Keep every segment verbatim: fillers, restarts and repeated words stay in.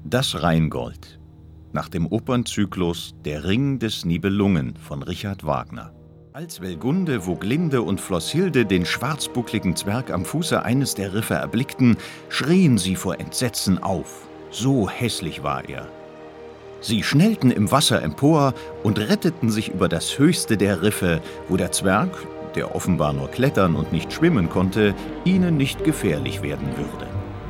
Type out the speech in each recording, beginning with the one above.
Das Rheingold. Nach dem Opernzyklus Der Ring des Nibelungen von Richard Wagner. Als Welgunde, Voglinde und Flosshilde den schwarzbuckligen Zwerg am Fuße eines der Riffe erblickten, schrien sie vor Entsetzen auf. So hässlich war er. Sie schnellten im Wasser empor und retteten sich über das höchste der Riffe, wo der Zwerg, der offenbar nur klettern und nicht schwimmen konnte, ihnen nicht gefährlich werden würde.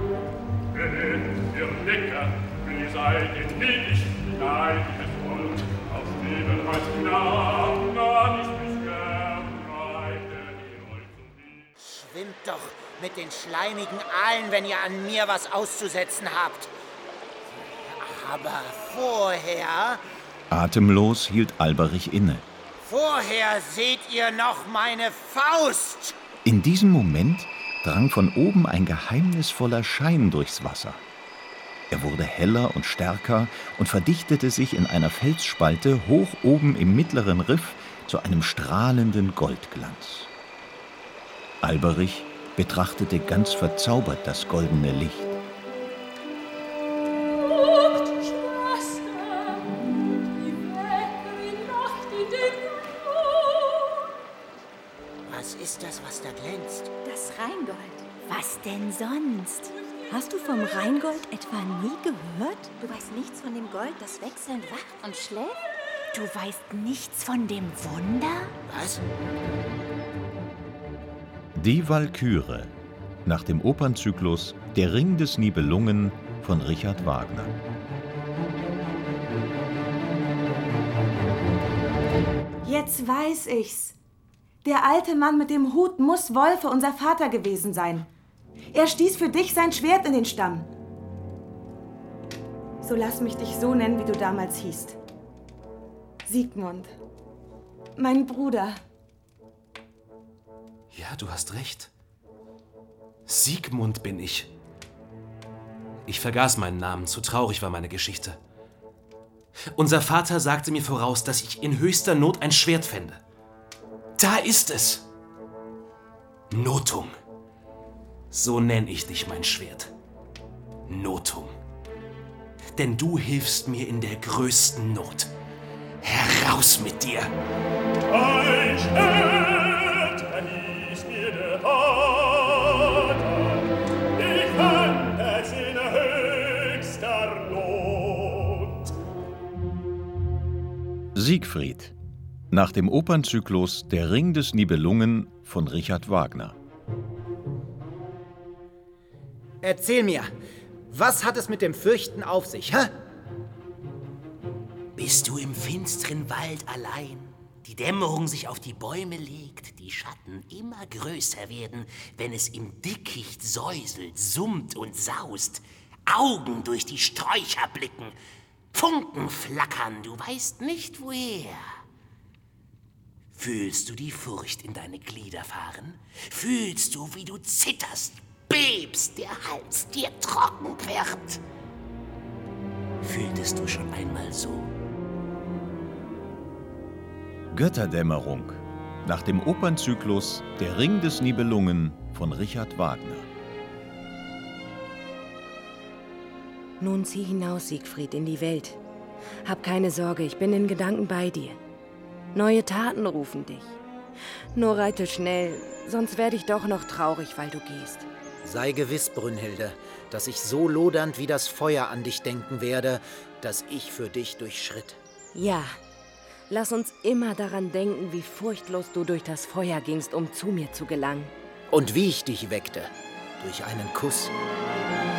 Schwimmt doch mit den schleimigen Aalen, wenn ihr an mir was auszusetzen habt. Aber vorher... Atemlos hielt Alberich inne. Vorher seht ihr noch meine Faust! In diesem Moment drang von oben ein geheimnisvoller Schein durchs Wasser. Er wurde heller und stärker und verdichtete sich in einer Felsspalte hoch oben im mittleren Riff zu einem strahlenden Goldglanz. Alberich betrachtete ganz verzaubert das goldene Licht. Was ist das, was da glänzt? Das Rheingold. Was denn sonst? Hast du vom Rheingold etwa nie gehört? Du weißt nichts von dem Gold, das wechselnd wacht und schläft? Du weißt nichts von dem Wunder? Was? Die Walküre. Nach dem Opernzyklus Der Ring des Nibelungen von Richard Wagner. Jetzt weiß ich's. Der alte Mann mit dem Hut muss Wolfe, unser Vater, gewesen sein. Er stieß für dich sein Schwert in den Stamm. So lass mich dich so nennen, wie du damals hießt. Siegmund. Mein Bruder. Ja, du hast recht. Siegmund bin ich. Ich vergaß meinen Namen, zu traurig war meine Geschichte. Unser Vater sagte mir voraus, dass ich in höchster Not ein Schwert fände. Da ist es. Nothung. So nenn ich dich, mein Schwert. Nothung. Denn du hilfst mir in der größten Not. Heraus mit dir! Ein Schwert erwies mir der Vater. Ich fand es in höchster Not. Siegfried. Nach dem Opernzyklus Der Ring des Nibelungen von Richard Wagner. Erzähl mir, was hat es mit dem Fürchten auf sich, hä? Bist du im finsteren Wald allein, die Dämmerung sich auf die Bäume legt, die Schatten immer größer werden, wenn es im Dickicht säuselt, summt und saust, Augen durch die Sträucher blicken, Funken flackern, du weißt nicht woher. Fühlst du die Furcht in deine Glieder fahren? Fühlst du, wie du zitterst, bebst, der Hals dir trocken wird? Fühltest du schon einmal so? Götterdämmerung. Nach dem Opernzyklus Der Ring des Nibelungen von Richard Wagner. Nun zieh hinaus, Siegfried, in die Welt. Hab keine Sorge, ich bin in Gedanken bei dir. Neue Taten rufen dich. Nur reite schnell, sonst werde ich doch noch traurig, weil du gehst. Sei gewiss, Brünnhilde, dass ich so lodernd wie das Feuer an dich denken werde, das ich für dich durchschritt. Ja, lass uns immer daran denken, wie furchtlos du durch das Feuer gingst, um zu mir zu gelangen. Und wie ich dich weckte, durch einen Kuss.